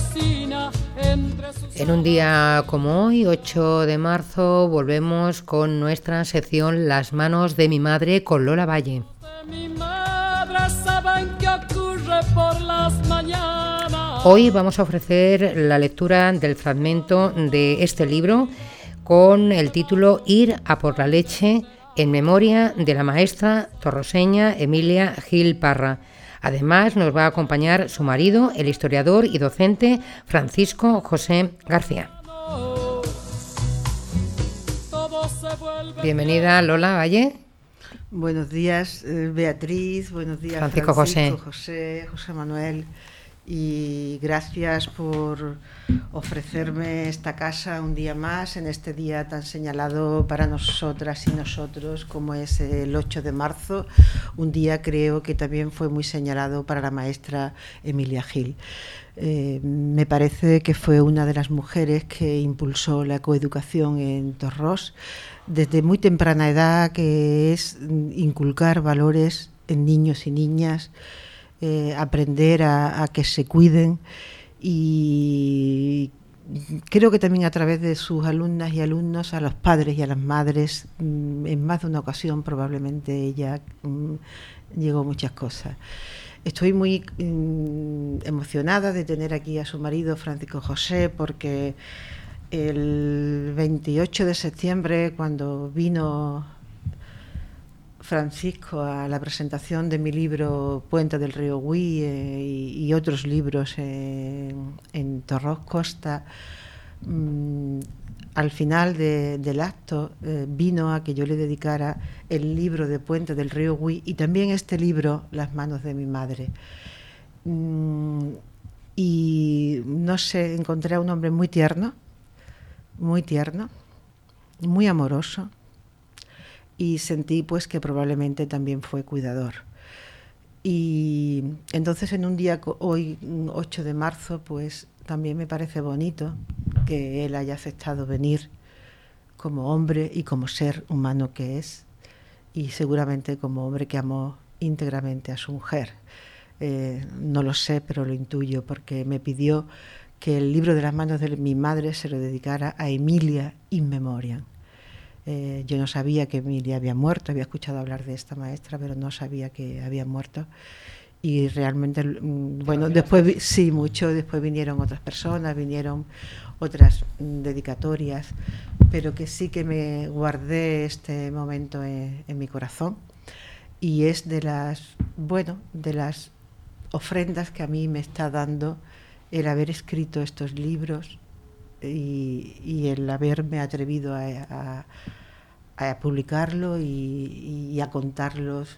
cocina entre sus... En un día como hoy, 8 de marzo, volvemos con nuestra sección Las manos de mi madre con Lola Valle. Mi madre saben qué ocurre por las mañanas. Hoy vamos a ofrecer la lectura del fragmento de este libro con el título Ir a por la leche, en memoria de la maestra torroseña Emilia Gil Parra. Además, nos va a acompañar su marido, el historiador y docente Francisco José García. Bienvenida, Lola Valle. Buenos días, Beatriz. Buenos días, Francisco José. José Manuel. Y gracias por ofrecerme esta casa un día más, en este día tan señalado para nosotras y nosotros como es el 8 de marzo, un día creo que también fue muy señalado para la maestra Emilia Gil. Me parece que fue una de las mujeres que impulsó la coeducación en Torrós desde muy temprana edad, que es inculcar valores en niños y niñas, aprender a que se cuiden, y creo que también a través de sus alumnas y alumnos a los padres y a las madres, en más de una ocasión probablemente ella llegó a muchas cosas. Estoy muy emocionada de tener aquí a su marido Francisco José, porque el 28 de septiembre, cuando vino Francisco a la presentación de mi libro Puente del Río Gui y otros libros en Torrós Costa, al final del acto vino a que yo le dedicara el libro de Puente del Río Gui y también este libro, Las manos de mi madre. Y no sé, encontré a un hombre muy tierno, muy amoroso, y sentí pues que probablemente también fue cuidador. Y entonces en un día hoy, 8 de marzo, pues también me parece bonito que él haya aceptado venir como hombre y como ser humano que es, y seguramente como hombre que amó íntegramente a su mujer. No lo sé, pero lo intuyo, porque me pidió que el libro de las manos de mi madre se lo dedicara a Emilia in memoriam. Yo no sabía que Emilia había muerto, había escuchado hablar de esta maestra, pero no sabía que había muerto. Y realmente, bueno, después sí, mucho, después vinieron otras personas, vinieron otras dedicatorias, pero que sí que me guardé este momento en mi corazón, y es de las ofrendas que a mí me está dando el haber escrito estos libros y el haberme atrevido a publicarlo y a contarlos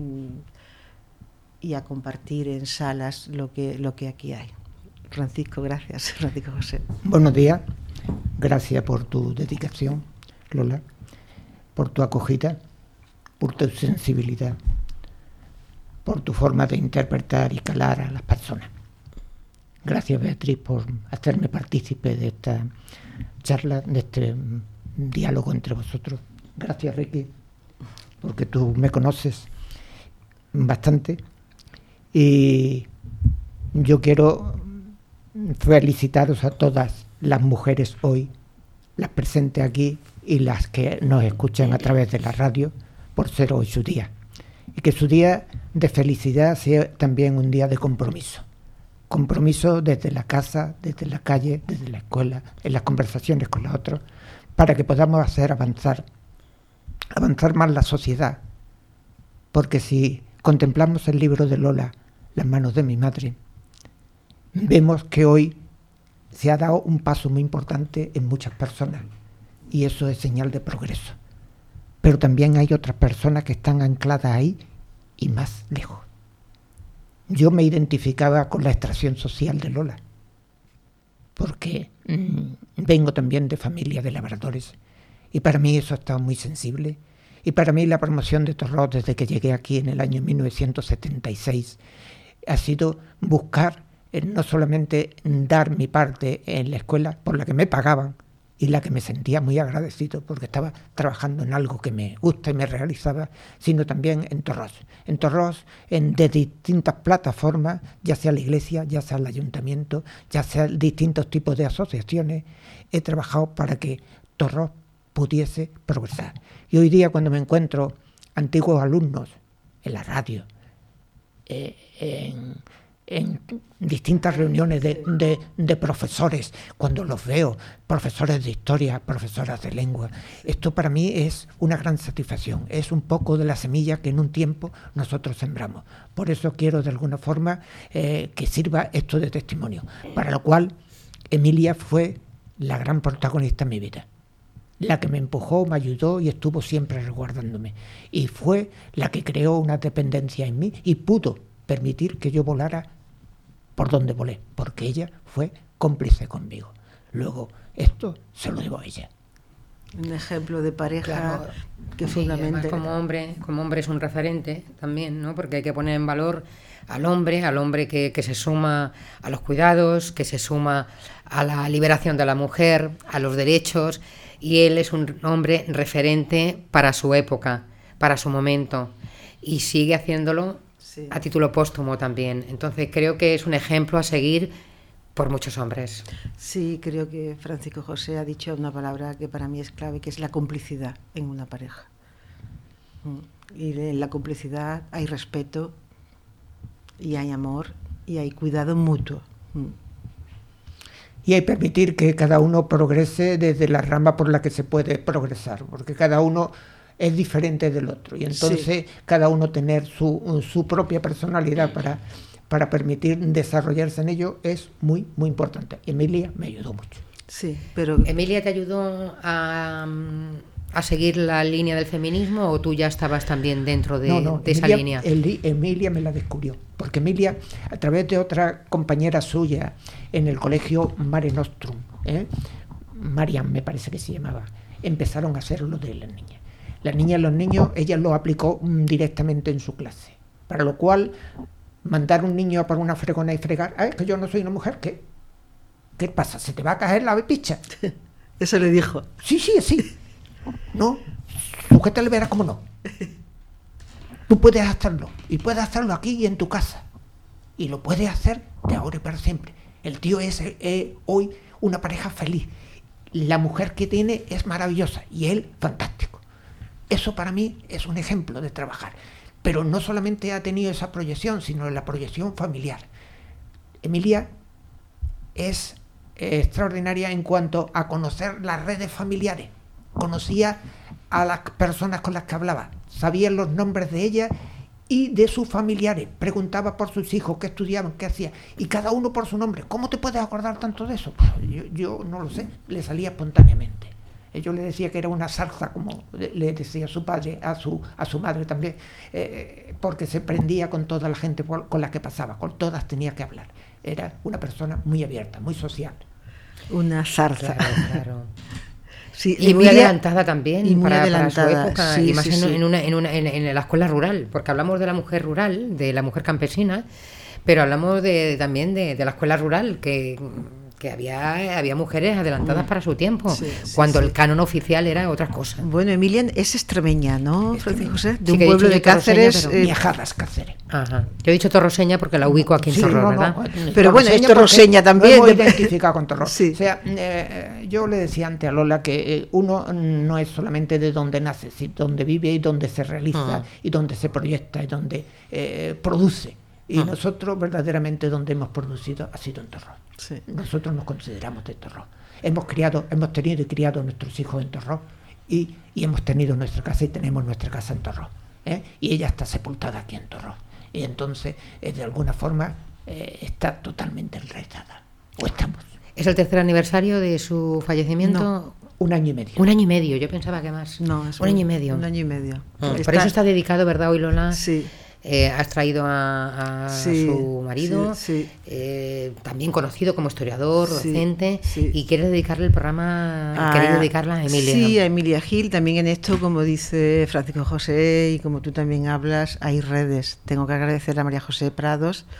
y a compartir en salas lo que aquí hay. Francisco, gracias. Francisco José. Buenos días, gracias por tu dedicación, Lola, por tu acogida, por tu sensibilidad, por tu forma de interpretar y calar a las personas. Gracias, Beatriz, por hacerme partícipe de esta charla, de este diálogo entre vosotros. Gracias, Ricky, porque tú me conoces bastante, y yo quiero felicitaros a todas las mujeres hoy, las presentes aquí y las que nos escuchan a través de la radio, por ser hoy su día, y que su día de felicidad sea también un día de compromiso. Compromiso desde la casa, desde la calle, desde la escuela, en las conversaciones con los otros, para que podamos hacer avanzar más la sociedad. Porque si contemplamos el libro de Lola, Las manos de mi madre, vemos que hoy se ha dado un paso muy importante en muchas personas, y eso es señal de progreso. Pero también hay otras personas que están ancladas ahí y más lejos. Yo me identificaba con la extracción social de Lola, porque vengo también de familia de labradores, y para mí eso ha estado muy sensible. Y para mí la promoción de Torrós, desde que llegué aquí en el año 1976, ha sido buscar no solamente dar mi parte en la escuela, por la que me pagaban, y la que me sentía muy agradecido porque estaba trabajando en algo que me gusta y me realizaba, sino también en Torrós. En Torrós, de distintas plataformas, ya sea la iglesia, ya sea el ayuntamiento, ya sea distintos tipos de asociaciones, he trabajado para que Torrós pudiese progresar. Y hoy día, cuando me encuentro antiguos alumnos en la radio, en distintas reuniones de profesores, cuando los veo, profesores de historia, profesoras de lengua, esto para mí es una gran satisfacción, es un poco de la semilla que en un tiempo nosotros sembramos. Por eso quiero de alguna forma que sirva esto de testimonio, para lo cual Emilia fue la gran protagonista en mi vida, la que me empujó, me ayudó y estuvo siempre resguardándome, y fue la que creó una dependencia en mí y pudo permitir que yo volara por donde volé, porque ella fue cómplice conmigo. Luego, esto se lo debo a ella. Un ejemplo de pareja, claro, que sí, fundamente... como hombre es un referente también, ¿no? Porque hay que poner en valor al hombre que se suma a los cuidados, que se suma a la liberación de la mujer, a los derechos, y él es un hombre referente para su época, para su momento, y sigue haciéndolo a título póstumo también. Entonces creo que es un ejemplo a seguir por muchos hombres. Sí, creo que Francisco José ha dicho una palabra que para mí es clave, que es la complicidad en una pareja. Y en la complicidad hay respeto, y hay amor, y hay cuidado mutuo. Y hay permitir que cada uno progrese desde la rama por la que se puede progresar, porque cada uno es diferente del otro, y entonces cada uno tener su propia personalidad para permitir desarrollarse en ello es muy, muy importante. Emilia me ayudó mucho. Sí, pero... ¿Emilia te ayudó a seguir la línea del feminismo o tú ya estabas también dentro de esa línea? Emilia me la descubrió, porque Emilia, a través de otra compañera suya en el colegio Mare Nostrum, Marian me parece que se llamaba, empezaron a hacer lo de las niñas. Las niñas y los niños, ella lo aplicó directamente en su clase, para lo cual mandar un niño a por una fregona y fregar, es que yo no soy una mujer, ¿qué pasa? ¿Se te va a caer la picha? Eso le dijo. Sí. No, sujétale, verás cómo no. Tú puedes hacerlo, y puedes hacerlo aquí y en tu casa, y lo puedes hacer de ahora y para siempre. El tío es hoy una pareja feliz, la mujer que tiene es maravillosa y él fantástico. Eso para mí es un ejemplo de trabajar, pero no solamente ha tenido esa proyección, sino la proyección familiar. Emilia es extraordinaria en cuanto a conocer las redes familiares. Conocía a las personas con las que hablaba, sabía los nombres de ellas y de sus familiares, preguntaba por sus hijos, qué estudiaban, qué hacían, y cada uno por su nombre. ¿Cómo te puedes acordar tanto de eso? Pues yo no lo sé, le salía espontáneamente. Yo le decía que era una zarza, como le decía su padre a su madre también, porque se prendía con toda la gente con la que pasaba, con todas tenía que hablar. Era una persona muy abierta, muy social. Una zarza. Claro. Sí, y muy adelantada también y muy para adelantada, su época, sí, y más sí, en la escuela rural, porque hablamos de la mujer rural, de la mujer campesina, pero hablamos también de la escuela rural, que había mujeres adelantadas para su tiempo, cuando el canon oficial era otra cosa. Bueno, Emilia es extremeña, ¿no, Francisco José? De sí, un pueblo de Cáceres. Miajadas, Cáceres. Ajá. Yo he dicho torroseña porque la ubico aquí en Torrós, ¿verdad? Pero bueno, es torroseña también. Hemos identificado con Torrós. Sí. O sea, yo le decía antes a Lola que uno no es solamente de donde nace, sino donde vive y donde se realiza y donde se proyecta y donde produce. Y nosotros verdaderamente donde hemos producido ha sido en Torrós. Sí. Nosotros nos consideramos de Torrós. Hemos tenido y criado a nuestros hijos en Torrós y hemos tenido nuestra casa y tenemos nuestra casa en Torrós. Y ella está sepultada aquí en Torrós. Y entonces, de alguna forma, está totalmente enraizada. O estamos. ¿Es el tercer aniversario de su fallecimiento? No, 1 año y medio. 1 año y medio, yo pensaba que más. No, es 1 año y medio. 1 año y medio. Por eso está dedicado, ¿verdad, hoy, Lola? Sí. Has traído a su marido, también conocido como historiador, docente, y quieres dedicarle el programa, queréis dedicarla a Emilia. Sí, a Emilia Gil. También en esto, como dice Francisco José y como tú también hablas, hay redes. Tengo que agradecer a María José Prados,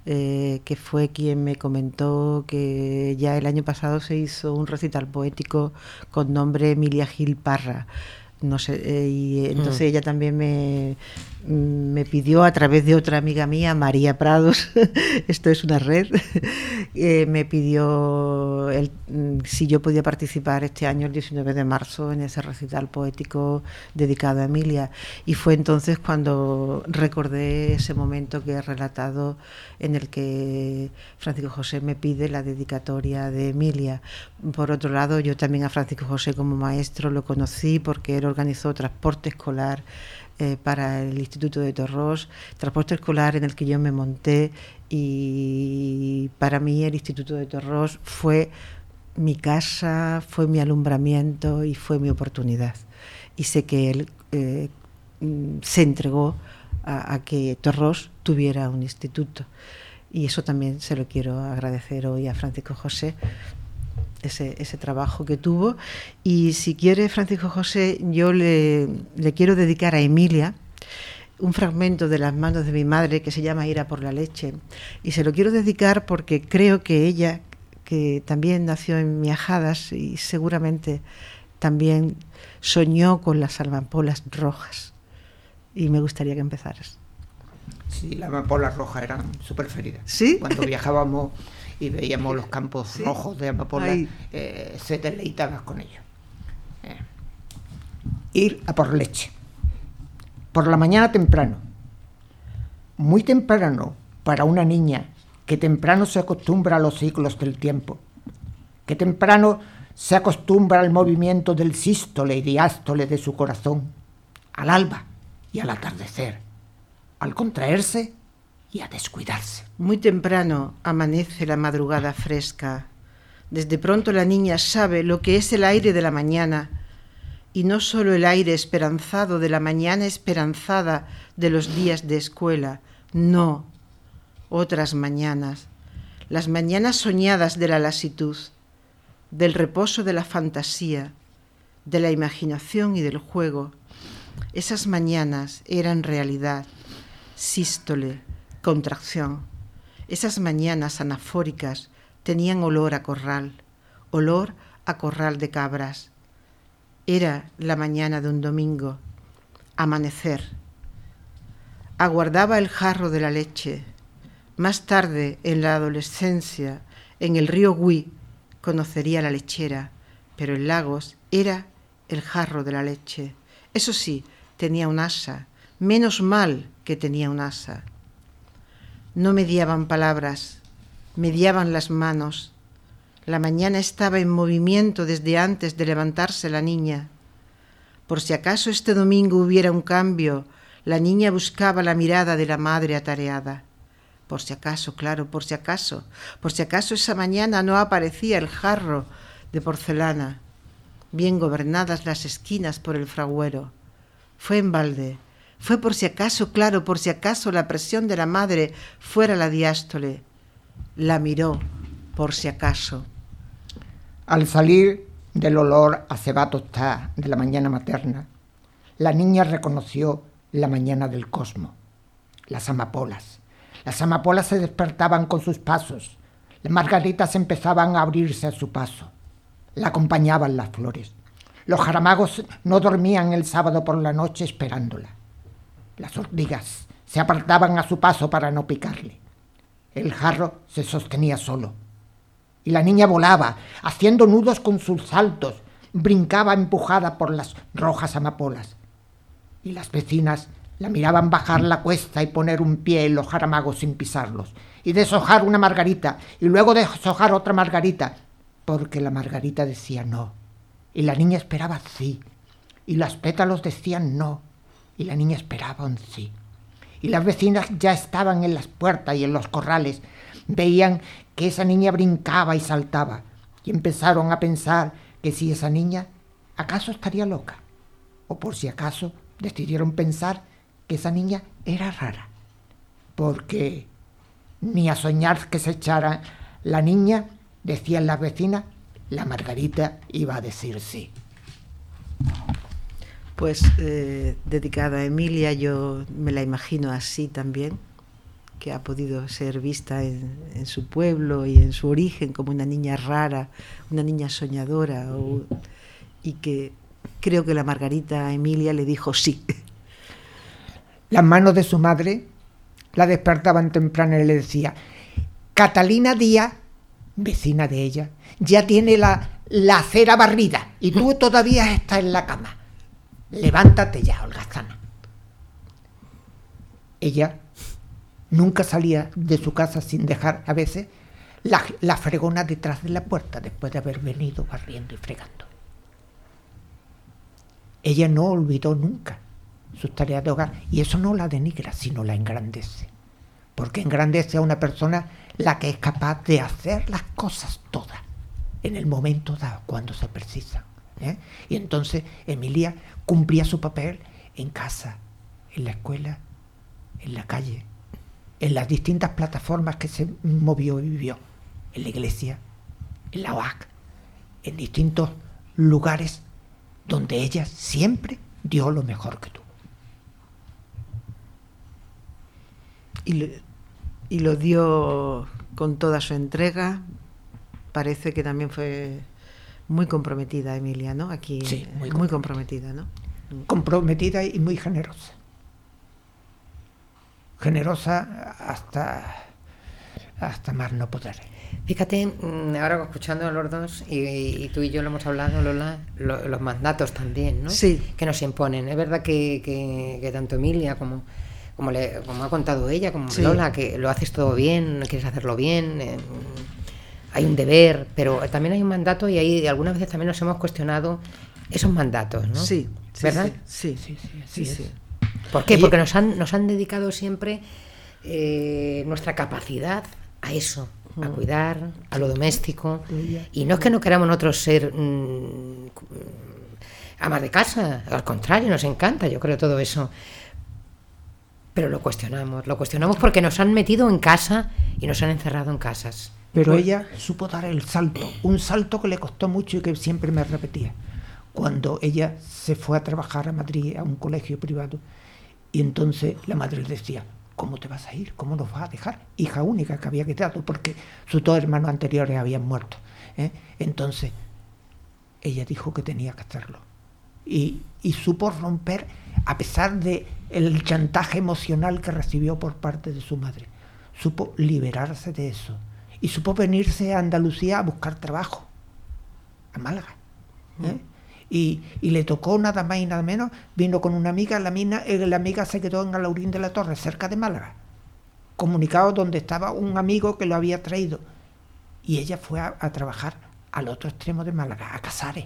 que fue quien me comentó que ya el año pasado se hizo un recital poético con nombre Emilia Gil Parra. No sé, y entonces ella también me pidió, a través de otra amiga mía, María Prados, esto es una red, me pidió si yo podía participar este año, el 19 de marzo, en ese recital poético dedicado a Emilia. Y fue entonces cuando recordé ese momento que he relatado, en el que Francisco José me pide la dedicatoria de Emilia. Por otro lado, yo también a Francisco José como maestro lo conocí porque él organizó transporte escolar para el Instituto de Torrós, transporte escolar en el que yo me monté, y para mí el Instituto de Torrós fue mi casa, fue mi alumbramiento y fue mi oportunidad. Y sé que él se entregó a que Torrós tuviera un instituto, y eso también se lo quiero agradecer hoy a Francisco José, ese trabajo que tuvo. Y si quiere, Francisco José, yo le quiero dedicar a Emilia un fragmento de Las manos de mi madre que se llama Ir a por la leche, y se lo quiero dedicar porque creo que ella, que también nació en Miajadas y seguramente también soñó con las amapolas rojas, y me gustaría que empezaras. Sí, las amapolas rojas eran su preferida. ¿Sí? Cuando viajábamos y veíamos los campos rojos de amapolas, se deleitaba con ellos. Ir a por leche. Por la mañana temprano. Muy temprano para una niña que temprano se acostumbra a los ciclos del tiempo, que temprano se acostumbra al movimiento del sístole y diástole de su corazón, al alba y al atardecer, al contraerse y a descuidarse. Muy temprano amanece la madrugada fresca. Desde pronto la niña sabe lo que es el aire de la mañana, y no solo el aire esperanzado de la mañana esperanzada de los días de escuela, no, otras mañanas, las mañanas soñadas de la lasitud, del reposo de la fantasía, de la imaginación y del juego. Esas mañanas eran realidad, sístole, contracción. Esas mañanas anafóricas tenían olor a corral de cabras. Era la mañana de un domingo, amanecer. Aguardaba el jarro de la leche. Más tarde, en la adolescencia, en el río Gui, conocería la lechera, pero en Lagos era el jarro de la leche. Eso sí, tenía un asa. Menos mal que tenía un asa. No mediaban palabras, mediaban las manos. La mañana estaba en movimiento desde antes de levantarse la niña. Por si acaso este domingo hubiera un cambio, la niña buscaba la mirada de la madre atareada. Por si acaso, claro, por si acaso esa mañana no aparecía el jarro de porcelana, bien gobernadas las esquinas por el fragüero. Fue en balde. Fue por si acaso, claro, por si acaso la presión de la madre fuera la diástole. La miró, por si acaso. Al salir del olor a cebada tostada de la mañana materna, la niña reconoció la mañana del cosmos, las amapolas. Las amapolas se despertaban con sus pasos, las margaritas empezaban a abrirse a su paso, la acompañaban las flores. Los jaramagos no dormían el sábado por la noche esperándola. Las ortigas se apartaban a su paso para no picarle. El jarro se sostenía solo. Y la niña volaba, haciendo nudos con sus saltos, brincaba empujada por las rojas amapolas. Y las vecinas la miraban bajar la cuesta y poner un pie en los jaramagos sin pisarlos, y deshojar una margarita, y luego deshojar otra margarita, porque la margarita decía no, y la niña esperaba sí, y los pétalos decían no, y la niña esperaba un sí. Y las vecinas ya estaban en las puertas y en los corrales, veían que esa niña brincaba y saltaba, y empezaron a pensar que si esa niña acaso estaría loca, o por si acaso decidieron pensar que esa niña era rara, porque ni a soñar que se echara la niña, decían las vecinas, la margarita iba a decir sí. Pues dedicada a Emilia, yo me la imagino así también, que ha podido ser vista en su pueblo y en su origen como una niña rara, una niña soñadora, y que creo que la Margarita Emilia le dijo sí. Las manos de su madre la despertaban temprano y le decía: Catalina Díaz, vecina de ella, ya tiene la acera barrida y tú todavía estás en la cama. Levántate ya, holgazana. Ella nunca salía de su casa sin dejar a veces la fregona detrás de la puerta después de haber venido barriendo y fregando. Ella no olvidó nunca sus tareas de hogar, y eso no la denigra, sino la engrandece, porque engrandece a una persona la que es capaz de hacer las cosas todas en el momento dado, cuando se precisan, ¿eh? Y entonces Emilia cumplía su papel en casa, en la escuela, en la calle, en las distintas plataformas que se movió y vivió, en la iglesia, en la OAC, en distintos lugares donde ella siempre dio lo mejor que tuvo. Y lo dio con toda su entrega. Parece que también fue muy comprometida Emilia, ¿no? Aquí sí, muy comprometida, ¿no? Comprometida y muy generosa. Generosa hasta más no poder. Fíjate, ahora escuchando a los dos, y tú y yo lo hemos hablado, Lola, los mandatos también, ¿no? Sí. Que nos imponen. Es verdad que tanto Emilia como ha contado ella, como sí. Lola, que lo haces todo bien, quieres hacerlo bien, hay un deber, pero también hay un mandato, y ahí algunas veces también nos hemos cuestionado esos mandatos, ¿no? Sí, ¿verdad? Sí. ¿Por qué? Porque nos han dedicado siempre nuestra capacidad a eso, a cuidar, a lo doméstico, y no es que no queramos nosotros ser amas de casa, al contrario, nos encanta, yo creo, todo eso. Pero lo cuestionamos porque nos han metido en casa y nos han encerrado en casas. Pero ella supo dar el salto, un salto que le costó mucho y que siempre me repetía. Cuando ella se fue a trabajar a Madrid, a un colegio privado, y entonces la madre le decía: ¿cómo te vas a ir? ¿Cómo nos vas a dejar? Hija única que había quedado, porque sus dos hermanos anteriores habían muerto, ¿eh? Entonces ella dijo que tenía que hacerlo. Y supo romper, a pesar de el chantaje emocional que recibió por parte de su madre, supo liberarse de eso y supo venirse a Andalucía a buscar trabajo, a Málaga, ¿eh? Y le tocó nada más y nada menos, vino con una amiga, la amiga se quedó en Alaurín de la Torre, cerca de Málaga, comunicado donde estaba un amigo que lo había traído, y ella fue a trabajar al otro extremo de Málaga, a Casares.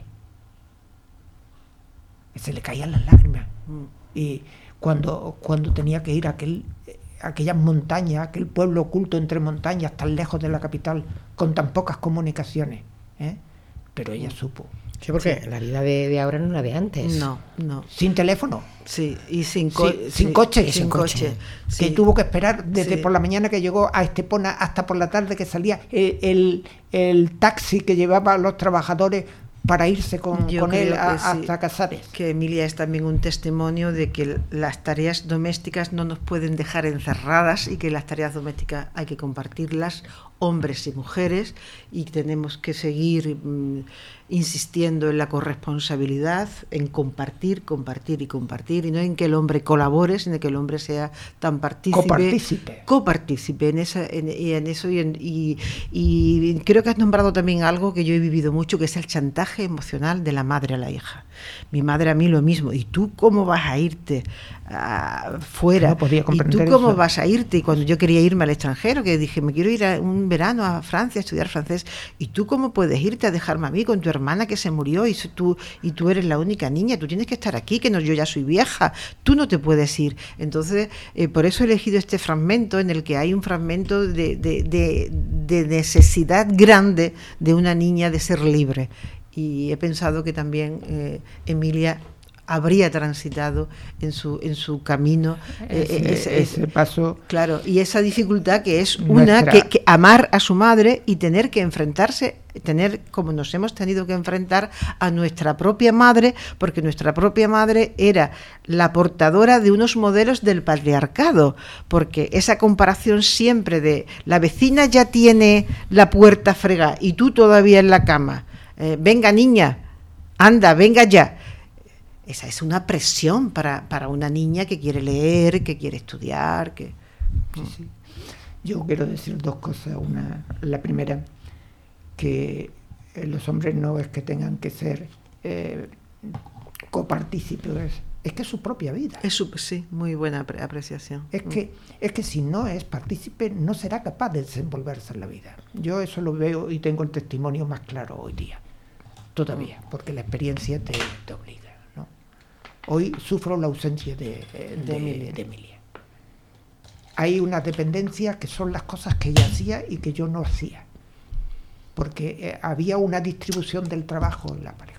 Se le caían las lágrimas. Y cuando tenía que ir a aquellas montañas, aquel pueblo oculto entre montañas, tan lejos de la capital, con tan pocas comunicaciones, ¿eh? Pero ella supo. Sí, porque la vida de ahora no es la de antes. No. Sin teléfono. Sí, y sin coche. Sin coche. Que tuvo que esperar desde por la mañana que llegó a Estepona hasta por la tarde que salía el taxi que llevaba a los trabajadores para irse con él hasta Casares. Que Emilia es también un testimonio de que las tareas domésticas no nos pueden dejar encerradas, y que las tareas domésticas hay que compartirlas, hombres y mujeres, y tenemos que seguir insistiendo en la corresponsabilidad, en compartir, y no en que el hombre colabore, sino que el hombre sea tan copartícipe en eso, y creo que has nombrado también algo que yo he vivido mucho, que es el chantaje emocional de la madre a la hija. Mi madre a mí lo mismo: ¿y tú cómo vas a irte fuera? No podía comprender. ¿Y tú cómo eso. vas a irte? Y cuando yo quería irme al extranjero, que dije, me quiero ir a un verano a Francia a estudiar francés, ¿y tú cómo puedes irte a dejarme a mí con tu hermana que se murió y tú eres la única niña? Tú tienes que estar aquí, que no, yo ya soy vieja, tú no te puedes ir. Entonces, por eso he elegido este fragmento, en el que hay un fragmento de necesidad grande de una niña de ser libre. Y he pensado que también Emilia habría transitado en su camino ese paso. Claro, y esa dificultad que es que amar a su madre y tener que enfrentarse, como nos hemos tenido que enfrentar a nuestra propia madre, porque nuestra propia madre era la portadora de unos modelos del patriarcado, porque esa comparación siempre de la vecina ya tiene la puerta fregada y tú todavía en la cama, venga niña, anda, venga ya. Esa es una presión para una niña que quiere leer, que quiere estudiar. Sí. Yo quiero decir dos cosas. La primera, que los hombres no es que tengan que ser copartícipes, es que es su propia vida. Sí, muy buena apreciación. Es que si no es partícipe, no será capaz de desenvolverse en la vida. Yo eso lo veo y tengo el testimonio más claro hoy día, todavía, porque la experiencia te obliga. Hoy sufro la ausencia de Emilia. Hay unas dependencias que son las cosas que ella hacía y que yo no hacía, porque había una distribución del trabajo en la pareja.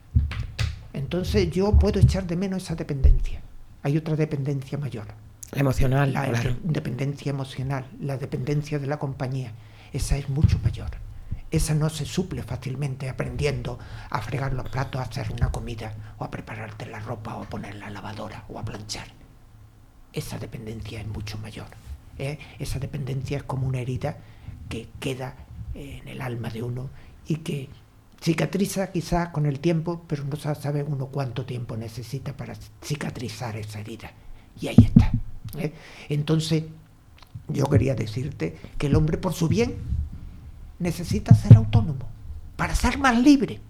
Entonces yo puedo echar de menos esa dependencia. Hay otra dependencia mayor. Emocional. La dependencia emocional, la dependencia de la compañía. Esa es mucho mayor. Esa no se suple fácilmente aprendiendo a fregar los platos, a hacer una comida, o a prepararte la ropa, o a poner la lavadora, o a planchar. Esa dependencia es mucho mayor. Esa dependencia es como una herida que queda en el alma de uno y que cicatriza quizás con el tiempo, pero no sabe uno cuánto tiempo necesita para cicatrizar esa herida. Y ahí está. Entonces, yo quería decirte que el hombre, por su bien, necesita ser autónomo para ser más libre.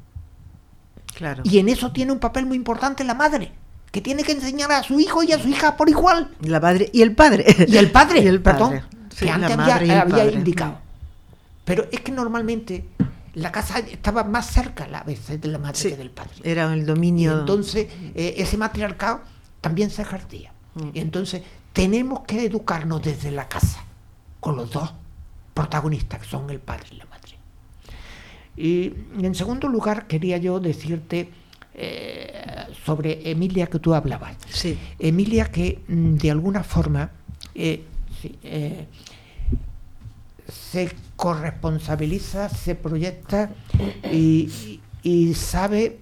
Claro. Y en eso tiene un papel muy importante la madre, que tiene que enseñar a su hijo y a su hija por igual. La madre y el padre. Y el padre, y el padre. Perdón, sí, que antes había indicado. Pero es que normalmente la casa estaba más cerca a veces de la madre que del padre. Era el dominio. Y entonces ese matriarcado también se ejercía. Y entonces tenemos que educarnos desde la casa, con los dos protagonistas, que son el padre y la madre. Y en segundo lugar, quería yo decirte sobre Emilia, que tú hablabas. Sí. Emilia, que de alguna forma se corresponsabiliza, se proyecta y sabe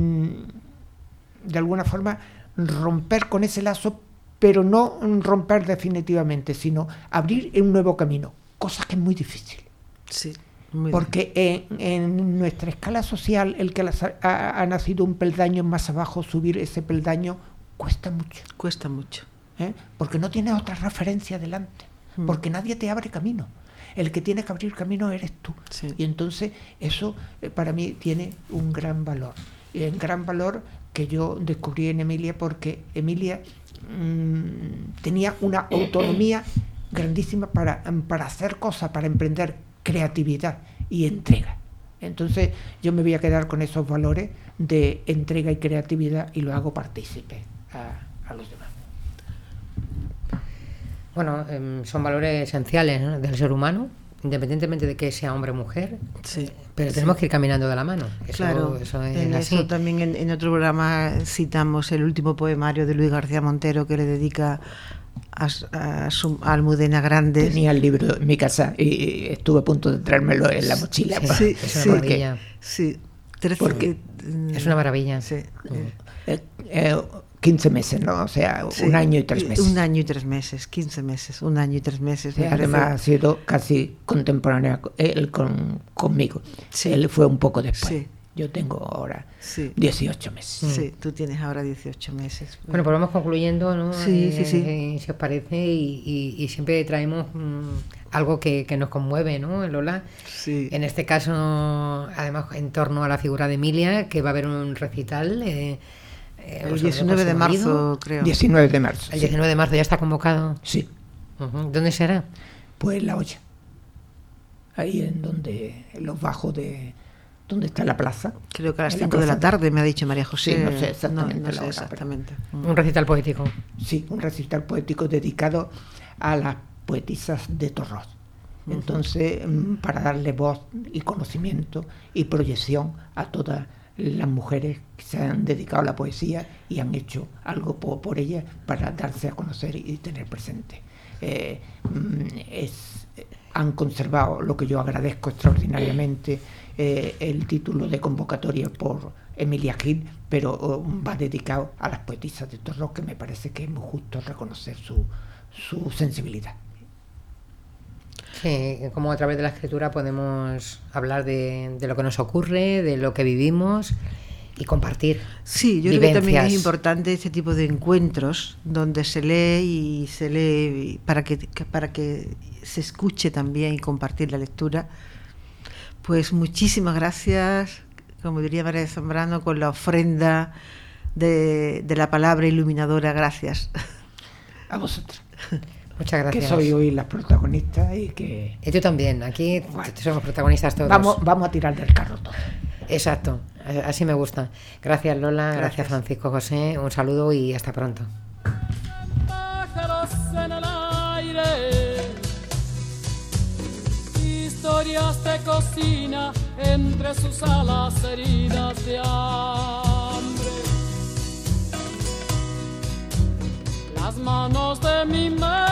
de alguna forma romper con ese lazo, pero no romper definitivamente, sino abrir un nuevo camino, cosa que es muy difícil. Sí, porque en nuestra escala social, el que ha nacido un peldaño más abajo, subir ese peldaño cuesta mucho. Cuesta mucho. Porque no tienes otra referencia delante, porque nadie te abre camino. El que tiene que abrir camino eres tú. Sí. Y entonces eso para mí tiene un gran valor. Y un gran valor que yo descubrí en Emilia, porque Emilia tenía una autonomía grandísima para hacer cosas, para emprender, creatividad y entrega. Entonces yo me voy a quedar con esos valores de entrega y creatividad y lo hago partícipe a los demás. Bueno, son valores esenciales, ¿no?, del ser humano, independientemente de que sea hombre o mujer. Sí, pero tenemos que ir caminando de la mano. Claro, eso es en así. eso también en otro programa citamos el último poemario de Luis García Montero, que le dedica a su Almudena Grandes. Tenía el libro en mi casa y estuve a punto de traérmelo en la mochila. Sí, es una maravilla. Sí, es una maravilla. Sí. 15 meses, ¿no? O sea, sí, 1 año y 3 meses. 1 año y 3 meses, 15 meses, 1 año y 3 meses. Sí, además ha sido casi contemporáneo él conmigo. Sí. Él fue un poco después. Sí. Yo tengo ahora 18 meses. Sí, tú tienes ahora 18 meses. Bueno, pues vamos concluyendo, ¿no? Sí. Si os parece, y siempre traemos algo que nos conmueve, ¿no, Lola? Sí. En este caso, además, en torno a la figura de Emilia, que va a haber un recital. El 19 de marzo, creo. 19 de marzo. El 19 de marzo ya está convocado. Sí. ¿Dónde será? Pues en La Hoya. Ahí en los bajos de... ¿Dónde está la plaza? Creo que a las 5 de la tarde, me ha dicho María José. Sí, no sé exactamente. No sé exactamente. Un recital poético. Sí, un recital poético dedicado a las poetisas de Torros. Entonces, para darle voz y conocimiento y proyección a todas las mujeres que se han dedicado a la poesía y han hecho algo por ella para darse a conocer y tener presente. Han conservado, lo que yo agradezco extraordinariamente, el título de convocatoria por Emilia Gil, pero va dedicado a las poetisas de Torros, que me parece que es muy justo reconocer su sensibilidad. Sí, como a través de la escritura podemos hablar de lo que nos ocurre, de lo que vivimos y compartir. Sí, yo creo que también es importante este tipo de encuentros donde se lee para que se escuche también y compartir la lectura. Pues muchísimas gracias, como diría María de Zambrano, con la ofrenda de la palabra iluminadora. Gracias. A vosotros. Muchas gracias. Que soy hoy la protagonista y que... Y tú también, aquí somos protagonistas todos. Vamos a tirar del carro todos. Exacto, así me gusta. Gracias Lola, gracias Francisco José, un saludo y hasta pronto. Pájaros en el aire, historias de cocina entre sus alas heridas de hambre. Las manos de mi madre